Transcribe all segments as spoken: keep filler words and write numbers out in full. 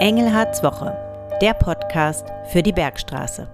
Engelhards Woche, der Podcast für die Bergstraße.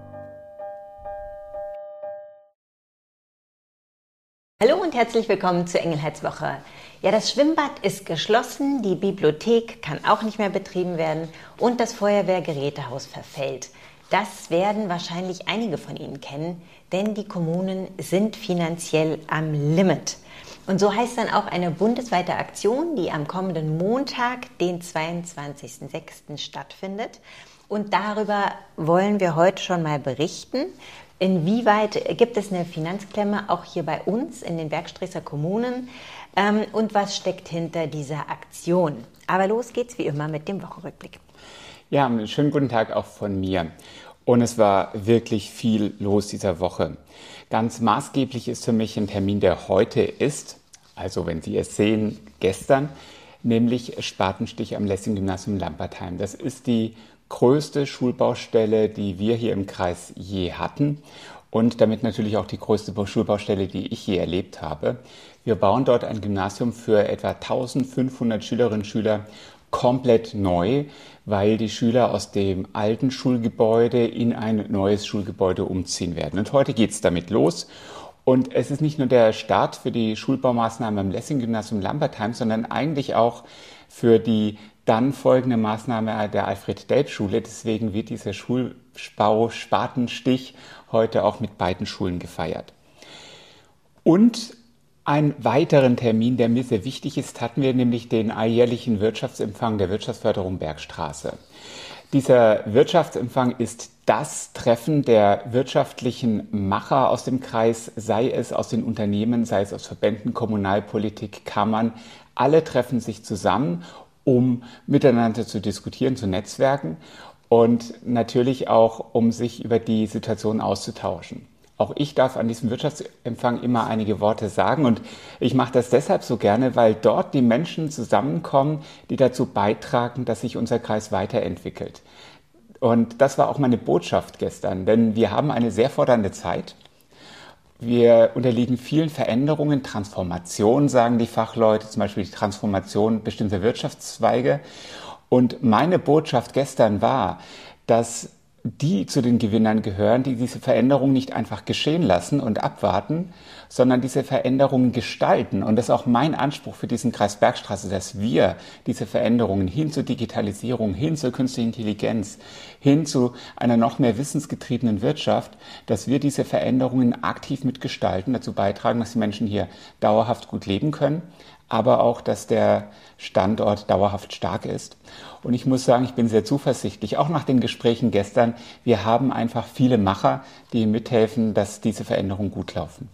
Hallo und herzlich willkommen zu Engelhards Woche. Ja, das Schwimmbad ist geschlossen, die Bibliothek kann auch nicht mehr betrieben werden und das Feuerwehrgerätehaus verfällt. Das werden wahrscheinlich einige von Ihnen kennen, denn die Kommunen sind finanziell am Limit. Und so heißt dann auch eine bundesweite Aktion, die am kommenden Montag, den zweiundzwanzigsten sechsten stattfindet. Und darüber wollen wir heute schon mal berichten. Inwieweit gibt es eine Finanzklemme auch hier bei uns in den Bergstresser Kommunen? Ähm, und was steckt hinter dieser Aktion? Aber los geht's wie immer mit dem Wochenrückblick. Ja, einen schönen guten Tag auch von mir. Und es war wirklich viel los dieser Woche. Ganz maßgeblich ist für mich ein Termin, der heute ist, also wenn Sie es sehen, gestern, nämlich Spatenstich am Lessing-Gymnasium Lampertheim. Das ist die größte Schulbaustelle, die wir hier im Kreis je hatten und damit natürlich auch die größte Schulbaustelle, die ich je erlebt habe. Wir bauen dort ein Gymnasium für etwa eintausendfünfhundert Schülerinnen und Schüler komplett neu, weil die Schüler aus dem alten Schulgebäude in ein neues Schulgebäude umziehen werden. Und heute geht es damit los. Und es ist nicht nur der Start für die Schulbaumaßnahmen am Lessing-Gymnasium Lampertheim, sondern eigentlich auch für die dann folgende Maßnahme der Alfred-Delp-Schule. Deswegen wird dieser Schulbau-Spatenstich heute auch mit beiden Schulen gefeiert. Und einen weiteren Termin, der mir sehr wichtig ist, hatten wir nämlich den alljährlichen Wirtschaftsempfang der Wirtschaftsförderung Bergstraße. Dieser Wirtschaftsempfang ist das Treffen der wirtschaftlichen Macher aus dem Kreis, sei es aus den Unternehmen, sei es aus Verbänden, Kommunalpolitik, Kammern. Alle treffen sich zusammen, um miteinander zu diskutieren, zu netzwerken und natürlich auch, um sich über die Situation auszutauschen. Auch ich darf an diesem Wirtschaftsempfang immer einige Worte sagen und ich mache das deshalb so gerne, weil dort die Menschen zusammenkommen, die dazu beitragen, dass sich unser Kreis weiterentwickelt. Und das war auch meine Botschaft gestern, denn wir haben eine sehr fordernde Zeit. Wir unterliegen vielen Veränderungen, Transformation, sagen die Fachleute, zum Beispiel die Transformation bestimmter Wirtschaftszweige. Und meine Botschaft gestern war, dass die zu den Gewinnern gehören, die diese Veränderung nicht einfach geschehen lassen und abwarten, sondern diese Veränderungen gestalten. Und das ist auch mein Anspruch für diesen Kreis Bergstraße, dass wir diese Veränderungen hin zur Digitalisierung, hin zur künstlichen Intelligenz, hin zu einer noch mehr wissensgetriebenen Wirtschaft, dass wir diese Veränderungen aktiv mitgestalten, dazu beitragen, dass die Menschen hier dauerhaft gut leben können, aber auch, dass der Standort dauerhaft stark ist. Und ich muss sagen, ich bin sehr zuversichtlich, auch nach den Gesprächen gestern. Wir haben einfach viele Macher, die mithelfen, dass diese Veränderungen gut laufen.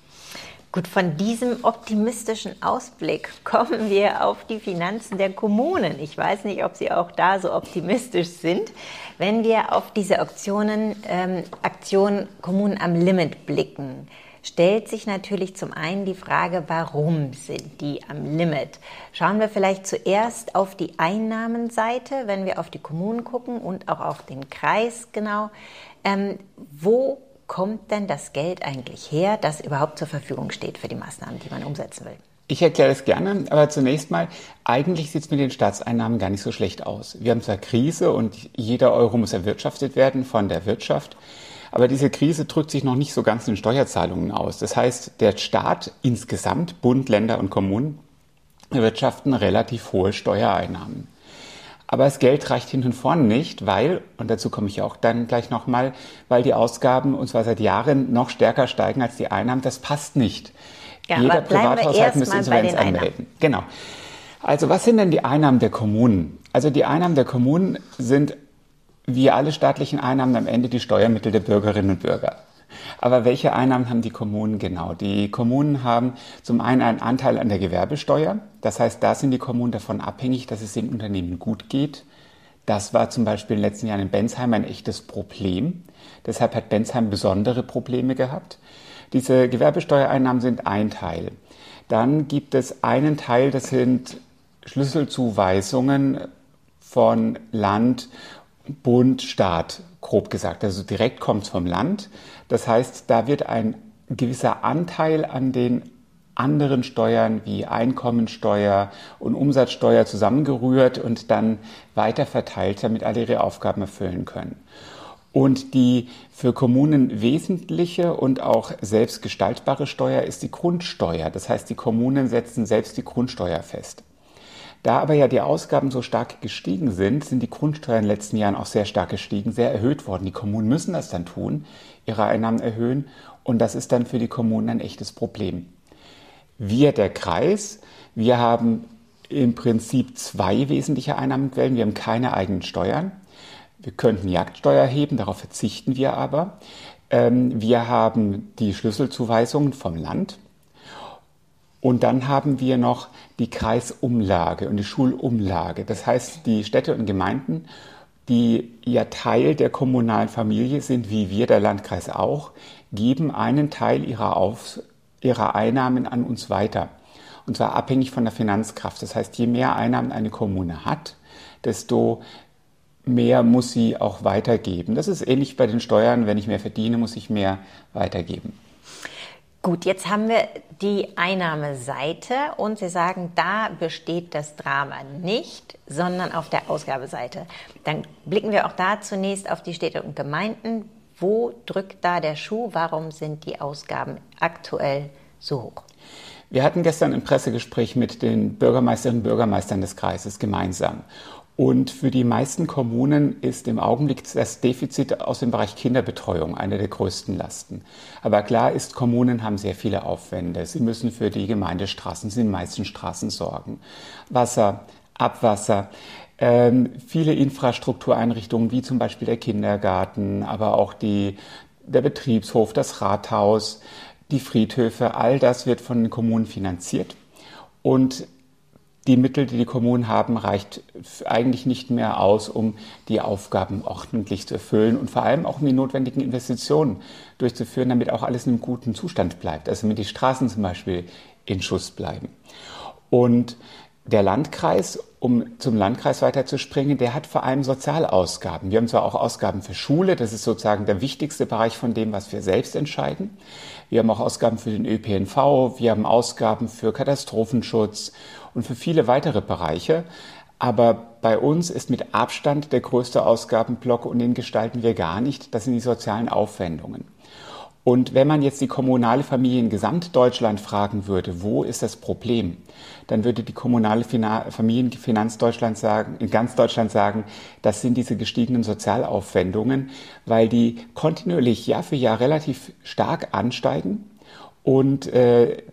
Gut, von diesem optimistischen Ausblick kommen wir auf die Finanzen der Kommunen. Ich weiß nicht, ob Sie auch da so optimistisch sind. Wenn wir auf diese Aktionen, ähm, Aktion Kommunen am Limit blicken, stellt sich natürlich zum einen die Frage, warum sind die am Limit? Schauen wir vielleicht zuerst auf die Einnahmenseite, wenn wir auf die Kommunen gucken und auch auf den Kreis genau. Ähm, wo kommt denn das Geld eigentlich her, das überhaupt zur Verfügung steht für die Maßnahmen, die man umsetzen will? Ich erkläre das gerne, aber zunächst mal, eigentlich sieht es mit den Staatseinnahmen gar nicht so schlecht aus. Wir haben zwar Krise und jeder Euro muss erwirtschaftet werden von der Wirtschaft, aber diese Krise drückt sich noch nicht so ganz in Steuerzahlungen aus. Das heißt, der Staat insgesamt, Bund, Länder und Kommunen, erwirtschaften relativ hohe Steuereinnahmen. Aber das Geld reicht hinten und vorne nicht, weil, und dazu komme ich auch dann gleich nochmal, weil die Ausgaben, und zwar seit Jahren, noch stärker steigen als die Einnahmen. Das passt nicht. Ja, Jeder aber bleiben wir Privathaushalt erst muss mal Insolvenz bei den anmelden. Genau. Also was sind denn die Einnahmen der Kommunen? Also die Einnahmen der Kommunen sind wie alle staatlichen Einnahmen am Ende die Steuermittel der Bürgerinnen und Bürger. Aber welche Einnahmen haben die Kommunen genau? Die Kommunen haben zum einen einen Anteil an der Gewerbesteuer. Das heißt, da sind die Kommunen davon abhängig, dass es den Unternehmen gut geht. Das war zum Beispiel in den letzten Jahren in Bensheim ein echtes Problem. Deshalb hat Bensheim besondere Probleme gehabt. Diese Gewerbesteuereinnahmen sind ein Teil. Dann gibt es einen Teil, das sind Schlüsselzuweisungen von Land, Bund, Staat, grob gesagt. Also direkt kommt es vom Land. Das heißt, da wird ein gewisser Anteil an den anderen Steuern wie Einkommensteuer und Umsatzsteuer zusammengerührt und dann weiter verteilt, damit alle ihre Aufgaben erfüllen können. Und die für Kommunen wesentliche und auch selbst gestaltbare Steuer ist die Grundsteuer. Das heißt, die Kommunen setzen selbst die Grundsteuer fest. Da aber ja die Ausgaben so stark gestiegen sind, sind die Grundsteuern in den letzten Jahren auch sehr stark gestiegen, sehr erhöht worden. Die Kommunen müssen das dann tun, ihre Einnahmen erhöhen, und das ist dann für die Kommunen ein echtes Problem. Wir, der Kreis, wir haben im Prinzip zwei wesentliche Einnahmequellen. Wir haben keine eigenen Steuern. Wir könnten Jagdsteuer erheben, darauf verzichten wir aber. Wir haben die Schlüsselzuweisungen vom Land. Und dann haben wir noch die Kreisumlage und die Schulumlage. Das heißt, die Städte und Gemeinden, die ja Teil der kommunalen Familie sind, wie wir, der Landkreis auch, geben einen Teil ihrer, Auf, ihrer Einnahmen an uns weiter. Und zwar abhängig von der Finanzkraft. Das heißt, je mehr Einnahmen eine Kommune hat, desto mehr muss sie auch weitergeben. Das ist ähnlich bei den Steuern. Wenn ich mehr verdiene, muss ich mehr weitergeben. Gut, jetzt haben wir die Einnahmeseite und Sie sagen, da besteht das Drama nicht, sondern auf der Ausgabeseite. Dann blicken wir auch da zunächst auf die Städte und Gemeinden. Wo drückt da der Schuh? Warum sind die Ausgaben aktuell so hoch? Wir hatten gestern ein Pressegespräch mit den Bürgermeisterinnen und Bürgermeistern des Kreises gemeinsam. Und für die meisten Kommunen ist im Augenblick das Defizit aus dem Bereich Kinderbetreuung eine der größten Lasten. Aber klar ist, Kommunen haben sehr viele Aufwände. Sie müssen für die Gemeindestraßen, die meisten Straßen sorgen. Wasser, Abwasser, ähm, viele Infrastruktureinrichtungen wie zum Beispiel der Kindergarten, aber auch die, der Betriebshof, das Rathaus, die Friedhöfe, all das wird von den Kommunen finanziert. Und die Mittel, die die Kommunen haben, reicht eigentlich nicht mehr aus, um die Aufgaben ordentlich zu erfüllen und vor allem auch um die notwendigen Investitionen durchzuführen, damit auch alles in einem guten Zustand bleibt. Also damit die Straßen zum Beispiel in Schuss bleiben. Und der Landkreis, um zum Landkreis weiterzuspringen, der hat vor allem Sozialausgaben. Wir haben zwar auch Ausgaben für Schule, das ist sozusagen der wichtigste Bereich von dem, was wir selbst entscheiden. Wir haben auch Ausgaben für den Ö P N V, wir haben Ausgaben für Katastrophenschutz und für viele weitere Bereiche. Aber bei uns ist mit Abstand der größte Ausgabenblock, und den gestalten wir gar nicht. Das sind die sozialen Aufwendungen. Und wenn man jetzt die kommunale Familie in Gesamtdeutschland fragen würde, wo ist das Problem, dann würde die kommunale Familie in Finanzdeutschland sagen, in ganz Deutschland sagen, das sind diese gestiegenen Sozialaufwendungen, weil die kontinuierlich Jahr für Jahr relativ stark ansteigen und äh,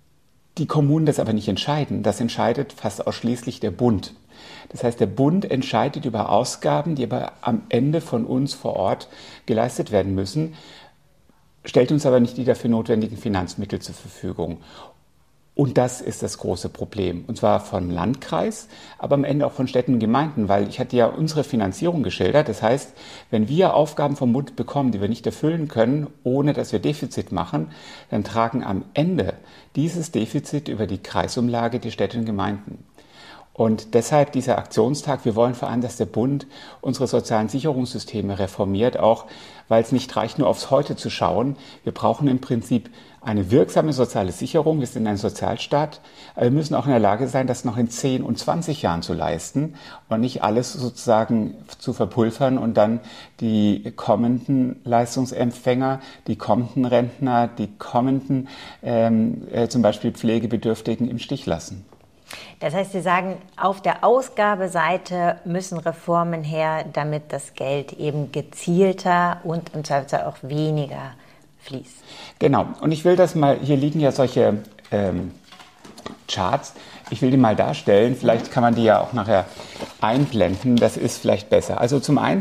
die Kommunen das aber nicht entscheiden. Das entscheidet fast ausschließlich der Bund. Das heißt, der Bund entscheidet über Ausgaben, die aber am Ende von uns vor Ort geleistet werden müssen, stellt uns aber nicht die dafür notwendigen Finanzmittel zur Verfügung. Und das ist das große Problem. Und zwar vom Landkreis, aber am Ende auch von Städten und Gemeinden, weil ich hatte ja unsere Finanzierung geschildert. Das heißt, wenn wir Aufgaben vom Bund bekommen, die wir nicht erfüllen können, ohne dass wir Defizit machen, dann tragen am Ende dieses Defizit über die Kreisumlage die Städte und Gemeinden. Und deshalb dieser Aktionstag. Wir wollen vor allem, dass der Bund unsere sozialen Sicherungssysteme reformiert, auch weil es nicht reicht, nur aufs Heute zu schauen. Wir brauchen im Prinzip eine wirksame soziale Sicherung. Wir sind ein Sozialstaat, aber wir müssen auch in der Lage sein, das noch in zehn und zwanzig Jahren zu leisten und nicht alles sozusagen zu verpulvern und dann die kommenden Leistungsempfänger, die kommenden Rentner, die kommenden ähm, äh, zum Beispiel Pflegebedürftigen im Stich lassen. Das heißt, Sie sagen, auf der Ausgabeseite müssen Reformen her, damit das Geld eben gezielter und im Zweifelsfall auch weniger fließt. Genau. Und ich will das mal, hier liegen ja solche ähm, Charts, ich will die mal darstellen. Vielleicht kann man die ja auch nachher einblenden, das ist vielleicht besser. Also zum einen,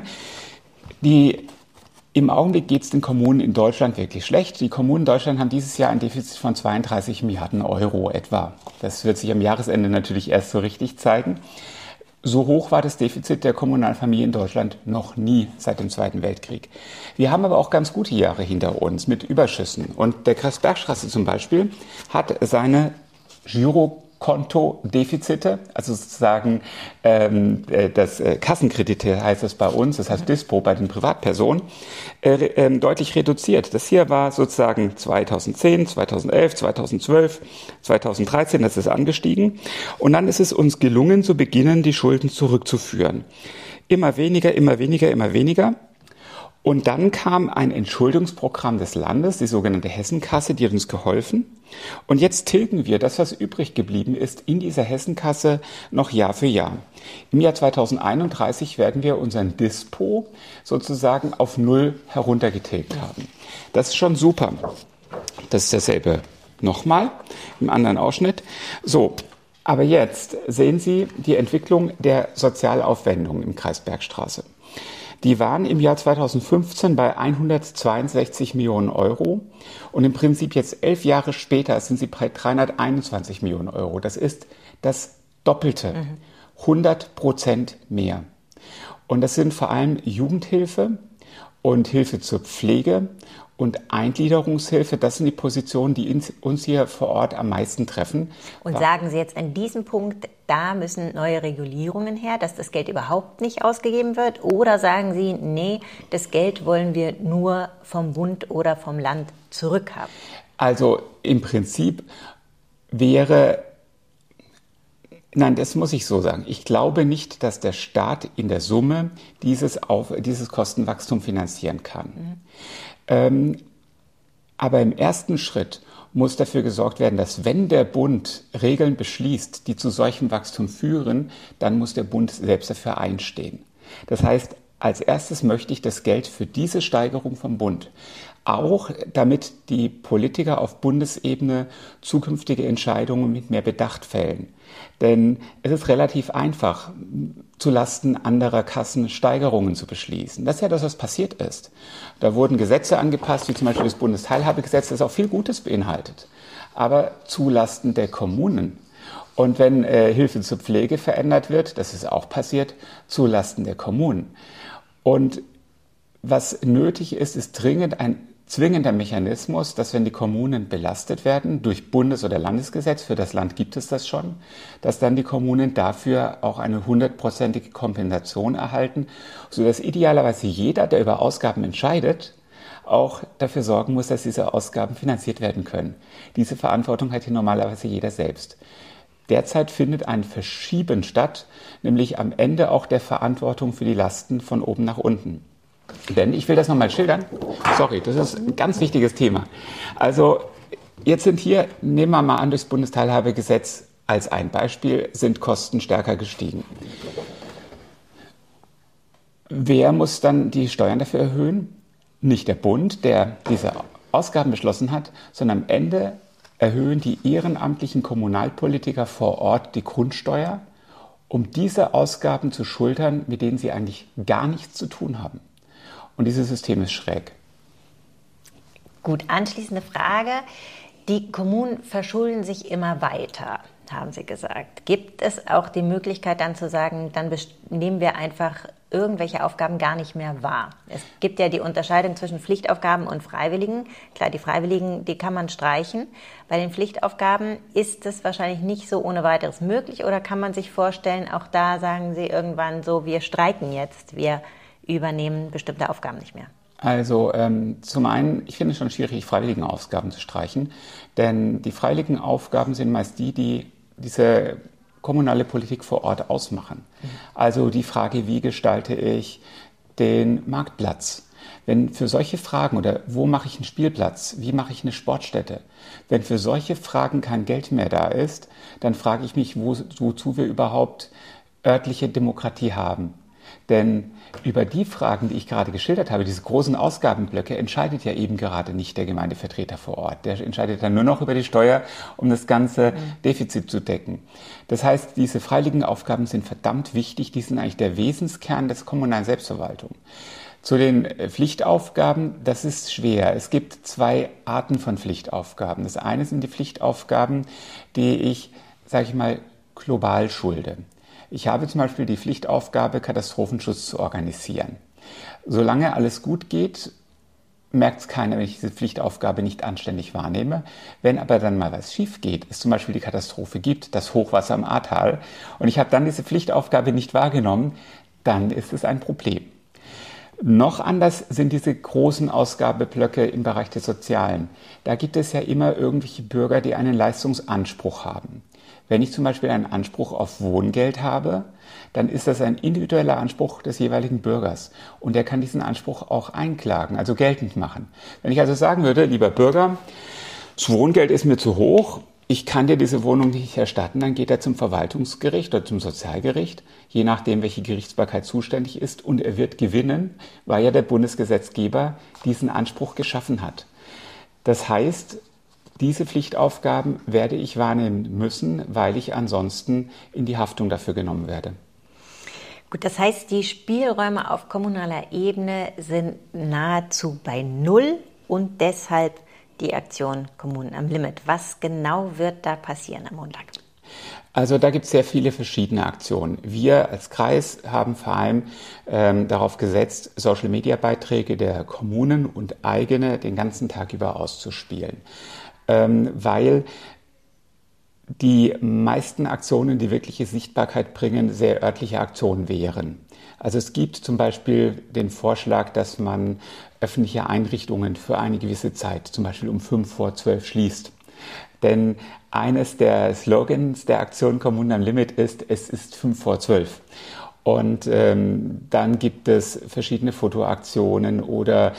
die Im Augenblick geht es den Kommunen in Deutschland wirklich schlecht. Die Kommunen in Deutschland haben dieses Jahr ein Defizit von zweiunddreißig Milliarden Euro etwa. Das wird sich am Jahresende natürlich erst so richtig zeigen. So hoch war das Defizit der kommunalen Familie in Deutschland noch nie seit dem Zweiten Weltkrieg. Wir haben aber auch ganz gute Jahre hinter uns mit Überschüssen. Und der Kreis Bergstraße zum Beispiel hat seine Giro Kontodefizite, also sozusagen ähm, das äh, Kassenkredite heißt es bei uns, das heißt Dispo bei den Privatpersonen, äh, äh, deutlich reduziert. Das hier war sozusagen zweitausendzehn, zweitausendelf, zweitausendzwölf, zweitausenddreizehn, das ist angestiegen. Und dann ist es uns gelungen, zu beginnen, die Schulden zurückzuführen. Immer weniger, immer weniger, immer weniger. Und dann kam ein Entschuldungsprogramm des Landes, die sogenannte Hessenkasse, die hat uns geholfen. Und jetzt tilgen wir das, was übrig geblieben ist, in dieser Hessenkasse noch Jahr für Jahr. Im Jahr zweitausendeinunddreißig werden wir unseren Dispo sozusagen auf Null heruntergetilgt haben. Das ist schon super. Das ist dasselbe nochmal im anderen Ausschnitt. So, aber jetzt sehen Sie die Entwicklung der Sozialaufwendungen im Kreis Bergstraße. Die waren im Jahr zweitausendfünfzehn bei hundertzweiundsechzig Millionen Euro und im Prinzip jetzt elf Jahre später sind sie bei dreihunderteinundzwanzig Millionen Euro. Das ist das Doppelte, hundert Prozent mehr. Und das sind vor allem Jugendhilfe und Hilfe zur Pflege und Eingliederungshilfe. Das sind die Positionen, die uns hier vor Ort am meisten treffen. Und sagen Sie jetzt an diesem Punkt, da müssen neue Regulierungen her, dass das Geld überhaupt nicht ausgegeben wird? Oder sagen Sie, nee, das Geld wollen wir nur vom Bund oder vom Land zurückhaben? Also im Prinzip wäre, nein, das muss ich so sagen. Ich glaube nicht, dass der Staat in der Summe dieses, Auf, dieses Kostenwachstum finanzieren kann. Mhm. Ähm, aber im ersten Schritt muss dafür gesorgt werden, dass wenn der Bund Regeln beschließt, die zu solchem Wachstum führen, dann muss der Bund selbst dafür einstehen. Das heißt, als erstes möchte ich das Geld für diese Steigerung vom Bund. Auch damit die Politiker auf Bundesebene zukünftige Entscheidungen mit mehr Bedacht fällen. Denn es ist relativ einfach, zulasten anderer Kassen Steigerungen zu beschließen. Das ist ja das, was passiert ist. Da wurden Gesetze angepasst, wie zum Beispiel das Bundesteilhabegesetz, das auch viel Gutes beinhaltet, aber zulasten der Kommunen. Und wenn äh, Hilfe zur Pflege verändert wird, das ist auch passiert, zulasten der Kommunen. Und was nötig ist, ist dringend ein zwingender Mechanismus, dass wenn die Kommunen belastet werden durch Bundes- oder Landesgesetz, für das Land gibt es das schon, dass dann die Kommunen dafür auch eine hundertprozentige Kompensation erhalten, sodass idealerweise jeder, der über Ausgaben entscheidet, auch dafür sorgen muss, dass diese Ausgaben finanziert werden können. Diese Verantwortung hat hier normalerweise jeder selbst. Derzeit findet ein Verschieben statt, nämlich am Ende auch der Verantwortung für die Lasten von oben nach unten. Denn ich will das nochmal schildern. Sorry, das ist ein ganz wichtiges Thema. Also jetzt sind hier, nehmen wir mal an, durchs Bundesteilhabegesetz als ein Beispiel, sind Kosten stärker gestiegen. Wer muss dann die Steuern dafür erhöhen? Nicht der Bund, der diese Ausgaben beschlossen hat, sondern am Ende erhöhen die ehrenamtlichen Kommunalpolitiker vor Ort die Grundsteuer, um diese Ausgaben zu schultern, mit denen sie eigentlich gar nichts zu tun haben. Und dieses System ist schräg. Gut, anschließende Frage. Die Kommunen verschulden sich immer weiter, haben Sie gesagt. Gibt es auch die Möglichkeit dann zu sagen, dann nehmen wir einfach irgendwelche Aufgaben gar nicht mehr wahr? Es gibt ja die Unterscheidung zwischen Pflichtaufgaben und Freiwilligen. Klar, die Freiwilligen, die kann man streichen. Bei den Pflichtaufgaben ist es wahrscheinlich nicht so ohne weiteres möglich. Oder kann man sich vorstellen, auch da sagen Sie irgendwann so, wir streiken jetzt, wir übernehmen bestimmte Aufgaben nicht mehr? Also ähm, zum einen, ich finde es schon schwierig, freiwilligen Aufgaben zu streichen, denn die freiwilligen Aufgaben sind meist die, die diese kommunale Politik vor Ort ausmachen. Mhm. Also die Frage, wie gestalte ich den Marktplatz? Wenn für solche Fragen oder wo mache ich einen Spielplatz, wie mache ich eine Sportstätte, wenn für solche Fragen kein Geld mehr da ist, dann frage ich mich, wo, wozu wir überhaupt örtliche Demokratie haben. Denn über die Fragen, die ich gerade geschildert habe, diese großen Ausgabenblöcke, entscheidet ja eben gerade nicht der Gemeindevertreter vor Ort. Der entscheidet dann nur noch über die Steuer, um das ganze mhm. Defizit zu decken. Das heißt, diese freiwilligen Aufgaben sind verdammt wichtig. Die sind eigentlich der Wesenskern der kommunalen Selbstverwaltung. Zu den Pflichtaufgaben, das ist schwer. Es gibt zwei Arten von Pflichtaufgaben. Das eine sind die Pflichtaufgaben, die ich, sage ich mal, global schulde. Ich habe zum Beispiel die Pflichtaufgabe, Katastrophenschutz zu organisieren. Solange alles gut geht, merkt es keiner, wenn ich diese Pflichtaufgabe nicht anständig wahrnehme. Wenn aber dann mal was schief geht, es zum Beispiel die Katastrophe gibt, das Hochwasser im Ahrtal, und ich habe dann diese Pflichtaufgabe nicht wahrgenommen, dann ist es ein Problem. Noch anders sind diese großen Ausgabeblöcke im Bereich des Sozialen. Da gibt es ja immer irgendwelche Bürger, die einen Leistungsanspruch haben. Wenn ich zum Beispiel einen Anspruch auf Wohngeld habe, dann ist das ein individueller Anspruch des jeweiligen Bürgers. Und der kann diesen Anspruch auch einklagen, also geltend machen. Wenn ich also sagen würde, lieber Bürger, das Wohngeld ist mir zu hoch, ich kann dir diese Wohnung nicht erstatten, dann geht er zum Verwaltungsgericht oder zum Sozialgericht, je nachdem, welche Gerichtsbarkeit zuständig ist, und er wird gewinnen, weil ja der Bundesgesetzgeber diesen Anspruch geschaffen hat. Das heißt, diese Pflichtaufgaben werde ich wahrnehmen müssen, weil ich ansonsten in die Haftung dafür genommen werde. Gut, das heißt, die Spielräume auf kommunaler Ebene sind nahezu bei Null und deshalb die Aktion Kommunen am Limit. Was genau wird da passieren am Montag? Also da gibt es sehr viele verschiedene Aktionen. Wir als Kreis haben vor allem ähm, darauf gesetzt, Social-Media-Beiträge der Kommunen und eigene den ganzen Tag über auszuspielen, ähm, weil die meisten Aktionen, die wirkliche Sichtbarkeit bringen, sehr örtliche Aktionen wären. Also es gibt zum Beispiel den Vorschlag, dass man öffentliche Einrichtungen für eine gewisse Zeit, zum Beispiel um fünf vor zwölf, schließt. Denn eines der Slogans der Aktion Kommunen am Limit ist, es ist fünf vor zwölf. Und ähm, dann gibt es verschiedene Fotoaktionen oder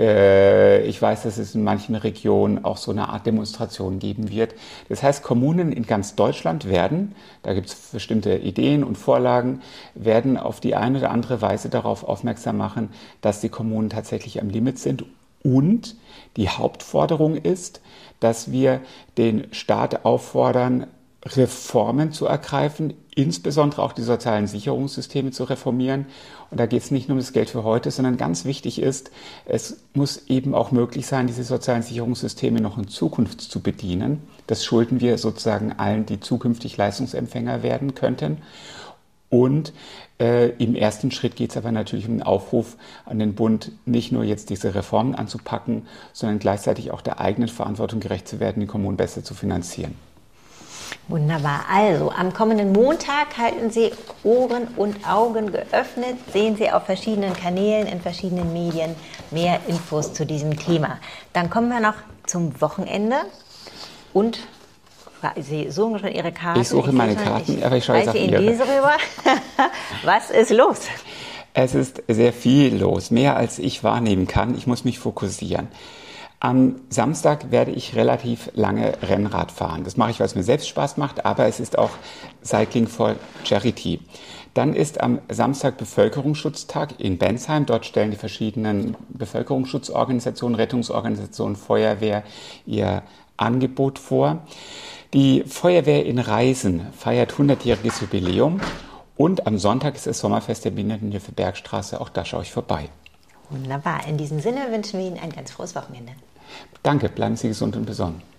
äh, ich weiß, dass es in manchen Regionen auch so eine Art Demonstration geben wird. Das heißt, Kommunen in ganz Deutschland werden, da gibt es bestimmte Ideen und Vorlagen, werden auf die eine oder andere Weise darauf aufmerksam machen, dass die Kommunen tatsächlich am Limit sind. Und die Hauptforderung ist, dass wir den Staat auffordern, Reformen zu ergreifen, insbesondere auch die sozialen Sicherungssysteme zu reformieren. Und da geht es nicht nur um das Geld für heute, sondern ganz wichtig ist, es muss eben auch möglich sein, diese sozialen Sicherungssysteme noch in Zukunft zu bedienen. Das schulden wir sozusagen allen, die zukünftig Leistungsempfänger werden könnten. Und äh, im ersten Schritt geht es aber natürlich um den Aufruf an den Bund, nicht nur jetzt diese Reformen anzupacken, sondern gleichzeitig auch der eigenen Verantwortung gerecht zu werden, die Kommunen besser zu finanzieren. Wunderbar. Also, am kommenden Montag halten Sie Ohren und Augen geöffnet, sehen Sie auf verschiedenen Kanälen, in verschiedenen Medien mehr Infos zu diesem Thema. Dann kommen wir noch zum Wochenende und Sie suchen schon Ihre Karten. Ich suche ich meine schon, Karten, ich aber ich schaue jetzt auf Ihnen Ihre. diese rüber. Was ist los? Es ist sehr viel los, mehr als ich wahrnehmen kann. Ich muss mich fokussieren. Am Samstag werde ich relativ lange Rennrad fahren. Das mache ich, weil es mir selbst Spaß macht, aber es ist auch Cycling for Charity. Dann ist am Samstag Bevölkerungsschutztag in Bensheim. Dort stellen die verschiedenen Bevölkerungsschutzorganisationen, Rettungsorganisationen, Feuerwehr ihr Angebot vor. Die Feuerwehr in Reisen feiert hundertjähriges Jubiläum und am Sonntag ist das Sommerfest der Behindertenhilfe Bergstraße. Auch da schaue ich vorbei. Wunderbar. In diesem Sinne wünschen wir Ihnen ein ganz frohes Wochenende. Danke, bleiben Sie gesund und besonnen.